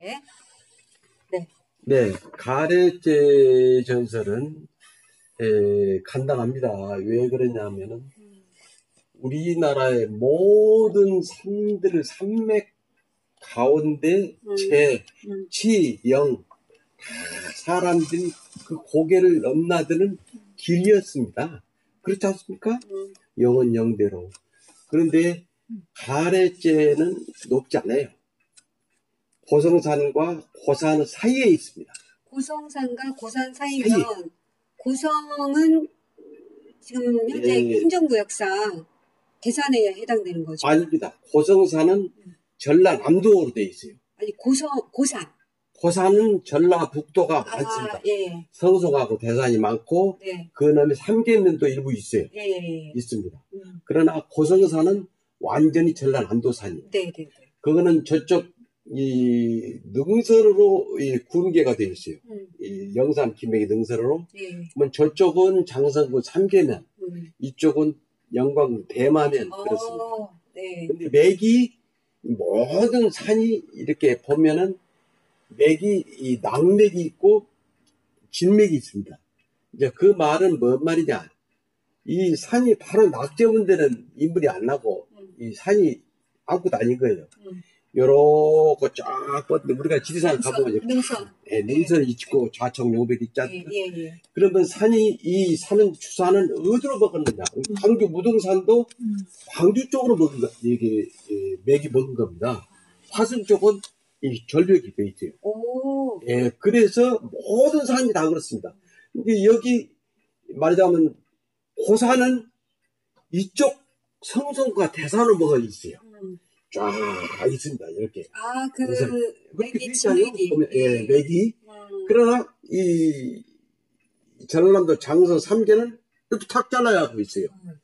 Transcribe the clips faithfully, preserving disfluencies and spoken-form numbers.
네. 네. 네, 가래제 전설은 에, 간단합니다. 왜 그러냐면은 우리나라의 모든 산들, 산맥 가운데 음. 재, 음. 치, 영, 다 사람들이 그 고개를 넘나드는 길이었습니다. 그렇지 않습니까? 음. 영은 영대로. 그런데 가래제는 높지 않아요. 고성산과 고산 사이에 있습니다. 고성산과 고산 사이면 사이. 고성은 지금 현재 예. 행정구역상 대산에 해당되는 거죠? 아닙니다. 고성산은 전라남도로 되어 있어요. 아니 고성 고산. 고산은 전라북도가 아, 많습니다. 예. 성송하고 대산이 많고 네. 그 다음에 삼계면도 일부 있어요. 예, 예, 예. 있습니다. 음. 그러나 고성산은 완전히 전라남도산이에요. 네, 네, 네. 그거는 저쪽 이 능선으로 이 군계가 되어 있어요. 음. 이 영산 김해기 능선으로. 예. 그러면 저쪽은 장성구 삼계면, 음. 이쪽은 영광 대마면 어, 그렇습니다. 네. 근데 맥이 모든 산이 이렇게 보면은 맥이 이 낙맥이 있고 진맥이 있습니다. 이제 그 말은 뭔 말이냐? 이 산이 바로 낙점은 데는 인물이 안 나고 음. 이 산이 아무것도 아닌 거예요. 음. 요렇게 쫙 뻗는데 우리가 지리산 가보면 능선. 예, 능선이 있고 좌청 용백이 있지 않습니까? 예, 예, 예. 그러면 산이 이 산은 주산은 어디로 먹었느냐? 음. 광주 무등산도 음. 광주 쪽으로 먹은 거, 이게 예, 맥이 먹은 겁니다. 화순 쪽은 이 절벽이 돼 있어요. 오. 예, 그래서 모든 산이 다 그렇습니다. 근데 여기 말하자면 고산은 이쪽 성성과 대산으로 먹어 있어요. 음. 쫙 있습니다. 이렇게. 아, 그 맥이 맥이 진맥이. 보면 예, 맥이. 음. 그러나 이 전라남도 장성 삼계는 이렇게 탁 잘라가고 있어요. 음.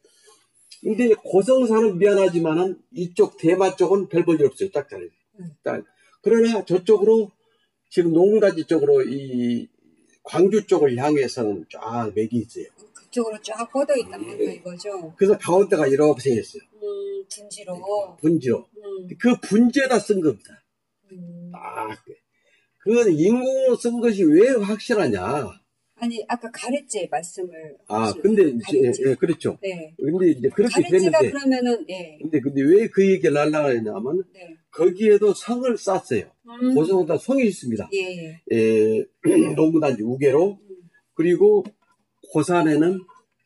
근데 고성산은 미안하지만은 이쪽 대마 쪽은 별 볼 일 없어요. 딱 잘라요. 음. 그러나 저쪽으로 지금 농가지 쪽으로 이 광주 쪽을 향해서는 쫙 맥이 있어요. 그쪽으로 쫙 뻗어 있단 예. 말이야 이거죠. 그래서 가운데가 이렇게 생 있어요. 음, 분지로. 분지로. 음. 그 분지에다 쓴 겁니다. 음. 아, 그건 인공으로 쓴 것이 왜 확실하냐? 아니 아까 가래제 말씀을. 아, 하시는 근데 거예요. 이제 가래제. 예, 그렇죠. 네. 근데 이제 그렇게 가래제가 됐는데, 그러면은 예. 근데 근데 왜 그 얘기를 하려고 했냐면 네. 거기에도 성을 쌌어요. 음. 고성보다 성이 있습니다. 예. 예, 농구단지 우계로. 음. 그리고 고산에는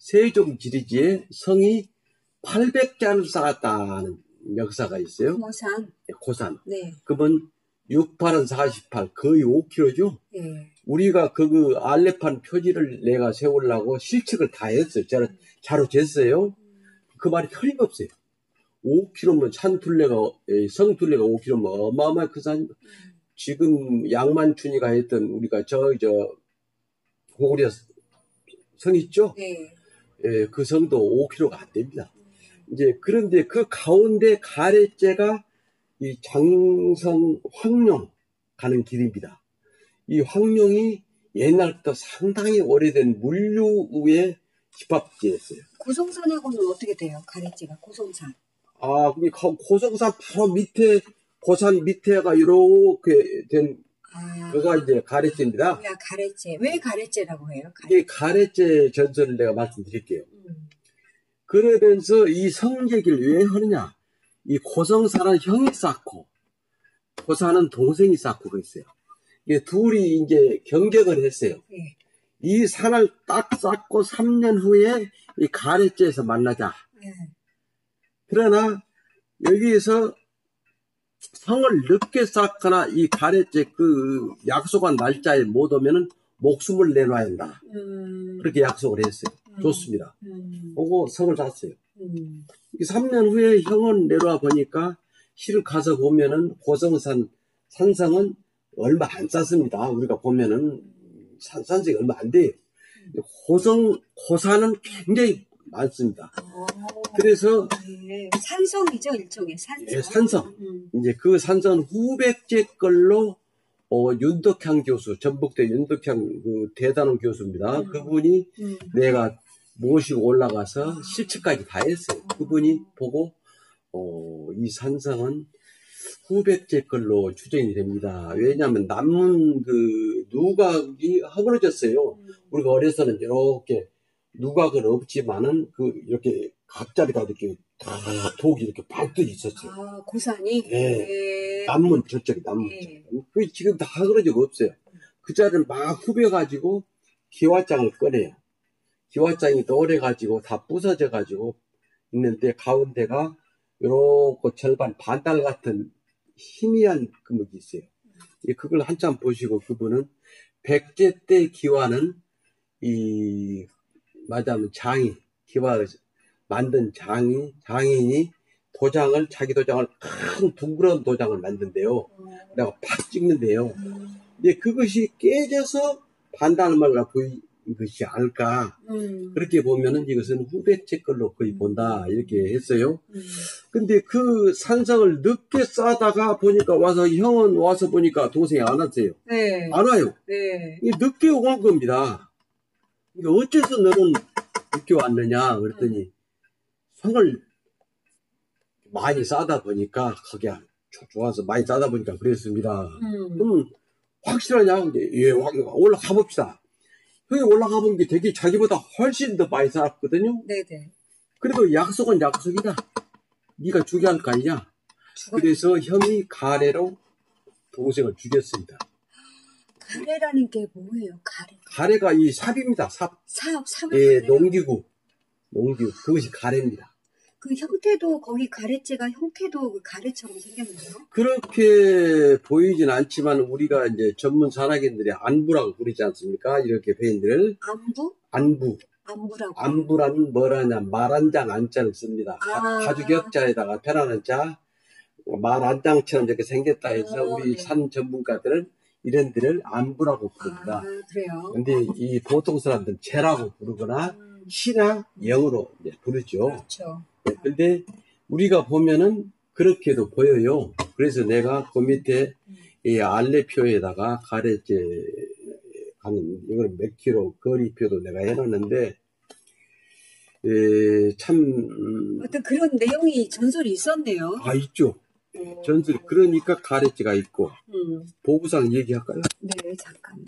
세종지리지에 성이 팔백 잔을 쌓았다는 역사가 있어요. 고산. 예, 고산. 네. 그러면 육, 팔은 사십팔, 거의 오 킬로미터죠. 예. 우리가 그 알레판 표지를 내가 세우려고 실측을 다 했어요. 자로, 자로 쟀어요. 그 말이 틀림없어요. 오 킬로미터면 산 둘레가, 성 둘레가 오 킬로미터면 어마어마한 그 산. 지금 양만춘이가 했던 우리가 저, 저, 고구려 성 있죠? 네. 예, 그 성도 오 킬로미터가 안 됩니다. 이제 그런데 그 가운데 가래제가 이 장성 황룡 가는 길입니다. 이 황룡이 옛날부터 상당히 오래된 물류의 집합지였어요. 고성산하고는 어떻게 돼요? 가래제가 고성산. 아, 근데 고성산 바로 밑에 고산 밑에가 이렇게 된 아. 그가 이제 가래제입니다. 야, 가래제. 왜 가래제라고 해요? 가래제. 이게 가래제 전설을 내가 말씀드릴게요. 음. 그러면서 이 성 얘기를 왜 하느냐? 이 고성산은 형이 쌓고 고산은 동생이 쌓고 그랬어요. 이게 둘이 이제 경쟁을 했어요. 네. 이 산을 딱 쌓고 삼 년 후에 이 가래제에서 만나자. 네. 그러나 여기에서 성을 늦게 쌓거나 이 가래제 그 약속한 날짜에 못 오면은 목숨을 내놔야 한다. 음. 그렇게 약속을 했어요. 음. 좋습니다. 음. 보고 성을 샀어요. 음. 삼 년 후에 형은 내려와 보니까 실 가서 보면은 고성산 산성은 얼마 안 쌌습니다. 우리가 보면은 산, 산성이 얼마 안 돼요. 고성, 고산은 굉장히 많습니다. 오. 그래서 네. 산성이죠, 일종의 산성. 예, 산성. 음. 이제 그 산성 후백제 걸로 어, 윤덕향 교수, 전북대 윤덕향 그 대단한 교수입니다. 음. 그분이 음. 내가 모시고 올라가서 실측까지 다 했어요. 그분이 보고 어, 이 산성은 후백제 걸로 추정이 됩니다. 왜냐하면 남문 그 누각이 허물어졌어요. 음. 우리가 어려서는 이렇게 누각은 없지만은 그 이렇게 각자리가 이렇게 다 독이 이렇게 반듯 있었어요. 아, 고산이? 네. 네. 남문 저쪽이 남문 네. 쪽. 그 지금 다 허물어지고 없어요. 그 자리를 막 후벼가지고 기와장을 꺼내요. 기와장이 노래가지고 다 부서져가지고 있는데 가운데가 요렇게 절반 반달 같은 희미한 금액이 있어요. 그걸 한참 보시고 그분은 백제 때 기와는 이 말하자면 장이 기와 만든 장이 장인이 도장을 자기 도장을 큰 둥그런 도장을 만든대요. 내가 팍 찍는데요. 근데 그것이 깨져서 반달말라 보인 것이 아닐까. 음. 그렇게 보면은 이것은 후백제 걸로 거의 본다 이렇게 했어요. 음. 근데 그 산성을 늦게 싸다가 보니까 와서 형은 와서 보니까 동생이 안 왔어요. 네. 안 와요. 네. 이게 늦게 온 겁니다. 이게 어째서 너는 늦게 왔느냐 그랬더니 성을 많이 싸다 보니까 그게 좋아서 많이 싸다 보니까 그랬습니다. 음. 그럼 확실하냐? 근데 예, 올라가 봅시다. 형이 올라가 본 게 되게 자기보다 훨씬 더 많이 살았거든요. 네네. 그래도 약속은 약속이다. 네가 죽여야 할 거 아니냐. 죽었... 그래서 형이 가래로 동생을 죽였습니다. 가래라는 게 뭐예요? 가래. 가래가 이 삽입니다. 삽. 삽, 삽. 예, 농기구. 농기구. 그것이 가래입니다. 그 형태도 거기 가래째가 형태도 그 가래처럼 생겼나요? 그렇게 보이진 않지만 우리가 이제 전문 산악인들이 안부라고 부르지 않습니까? 이렇게 회인들을. 안부? 안부. 안부라고. 안부라는 뭐라냐 말한장 안자를 씁니다. 아. 가죽역자에다가 편안한 자, 말 한장처럼 이렇게 생겼다 해서 어, 우리 네. 산 전문가들은 이런 데를 안부라고 부릅니다. 아, 그래요? 근데 이 보통 사람들은 재라고 부르거나 음. 시나 영으로 이제 부르죠. 그렇죠. 근데 우리가 보면은 그렇게도 보여요. 그래서 내가 그 밑에 이 알레표에다가 가래째 가는 이거는 몇 킬로 거리표도 내가 해놨는데 에, 참 음, 어떤 그런 내용이 전설이 있었네요. 아 있죠. 어. 전설 그러니까 가래째가 있고 음. 보부상 얘기할까요? 네, 잠깐.